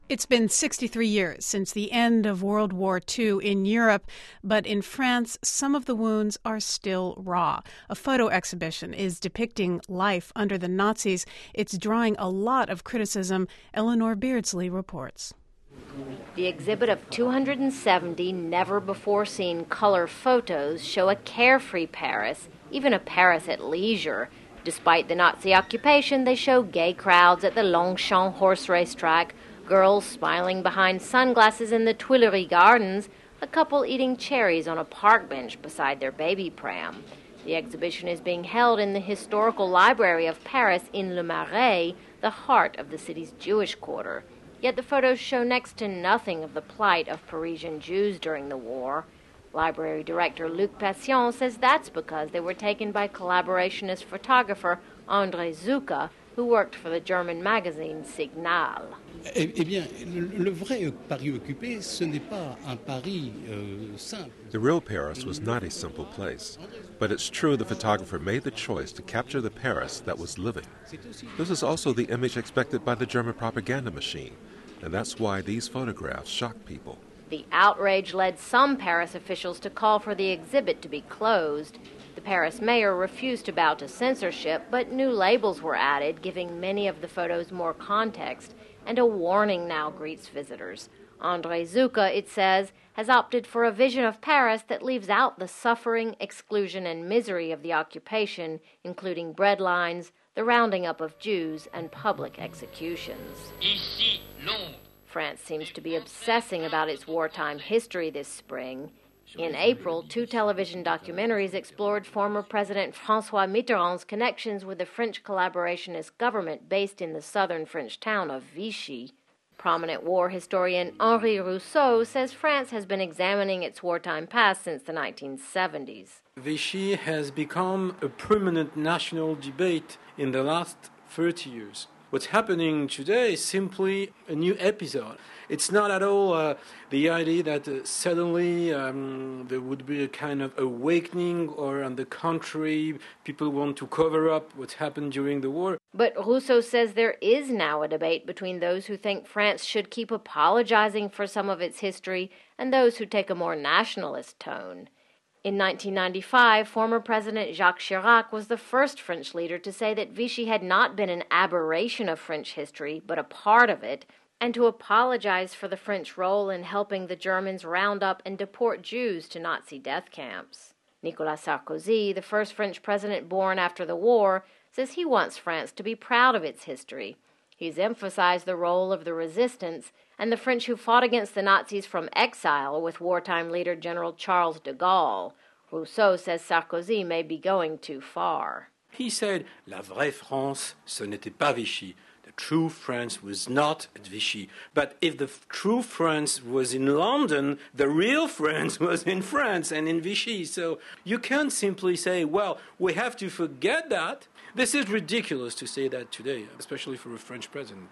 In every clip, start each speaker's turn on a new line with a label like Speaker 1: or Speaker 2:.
Speaker 1: It's been 63 years since the end of World War II in Europe, but in France, some of the wounds are still raw. A photo exhibition is depicting life under the Nazis. It's drawing a lot of criticism, Eleanor Beardsley reports.
Speaker 2: The exhibit of 270 never-before-seen color photos show a carefree Paris, even a Paris at leisure. Despite the Nazi occupation, they show gay crowds at the Longchamp horse race track, girls smiling behind sunglasses in the Tuileries Gardens, a couple eating cherries on a park bench beside their baby pram. The exhibition is being held in the historical library of Paris in Le Marais, the heart of the city's Jewish quarter. Yet the photos show next to nothing of the plight of Parisian Jews during the war. Library director Luc Passion says that's because they were taken by collaborationist photographer André Zucca, who worked for the German magazine Signal.
Speaker 3: Eh bien, le vrai Paris occupé, ce n'est pas un Paris simple.
Speaker 4: The real Paris was not a simple place, but it's true the photographer made the choice to capture the Paris that was living. This is also the image expected by the German propaganda machine, and that's why these photographs shock people.
Speaker 2: The outrage led some Paris officials to call for the exhibit to be closed. The Paris mayor refused to bow to censorship, but new labels were added, giving many of the photos more context, and a warning now greets visitors. André Zucca, it says, has opted for a vision of Paris that leaves out the suffering, exclusion, and misery of the occupation, including bread lines, the rounding up of Jews, and public executions.
Speaker 5: Ici, Londres.
Speaker 2: France seems to be obsessing about its wartime history this spring. In April, 2 television documentaries explored former President François Mitterrand's connections with the French collaborationist government based in the southern French town of Vichy. Prominent war historian Henri Rousseau says France has been examining its wartime past since the 1970s.
Speaker 6: Vichy has become a permanent national debate in the last 30 years. What's happening today is simply a new episode. It's not at all the idea that suddenly there would be a kind of awakening, or on the contrary, people want to cover up what happened during the war.
Speaker 2: But Rousseau says there is now a debate between those who think France should keep apologizing for some of its history and those who take a more nationalist tone. In 1995, former President Jacques Chirac was the first French leader to say that Vichy had not been an aberration of French history, but a part of it, and to apologize for the French role in helping the Germans round up and deport Jews to Nazi death camps. Nicolas Sarkozy, the first French president born after the war, says he wants France to be proud of its history. He's emphasized the role of the resistance and the French who fought against the Nazis from exile with wartime leader General Charles de Gaulle. Rousseau says Sarkozy may be going too far.
Speaker 6: He said, La vraie France, ce n'était pas Vichy. The true France was not at Vichy. But if the true France was in London, the real France was in France and in Vichy. So you can't simply say, well, we have to forget that. This is ridiculous to say that today, especially for a French president.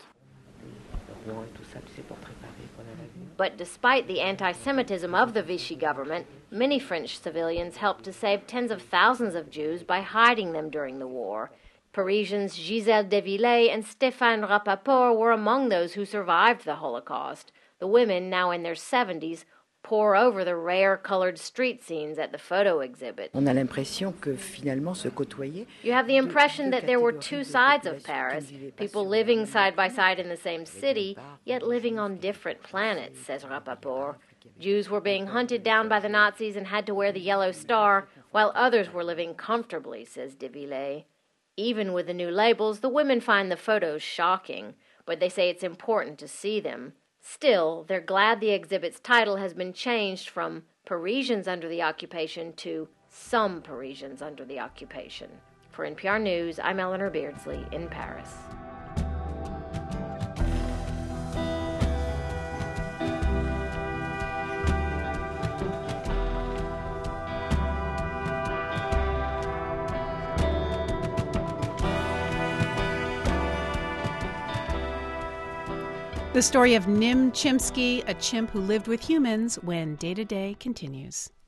Speaker 2: But despite the anti-Semitism of the Vichy government, many French civilians helped to save tens of thousands of Jews by hiding them during the war. Parisians Gisèle Devillé and Stéphane Rapaport were among those who survived the Holocaust. The women, now in their 70s, pore over the rare-colored street scenes at the photo exhibit.
Speaker 7: On a l'impression que finalement se côtoyaient.
Speaker 2: You have the impression that there were two sides of Paris, people living side by side in the same city, yet living on different planets, says Rapaport. Jews were being hunted down by the Nazis and had to wear the yellow star, while others were living comfortably, says Devillé. Even with the new labels, the women find the photos shocking, but they say it's important to see them. Still, they're glad the exhibit's title has been changed from Parisians Under the Occupation to Some Parisians Under the Occupation. For NPR News, I'm Eleanor Beardsley in Paris.
Speaker 1: The story of Nim Chimpsky, a chimp who lived with humans, when Day to Day continues.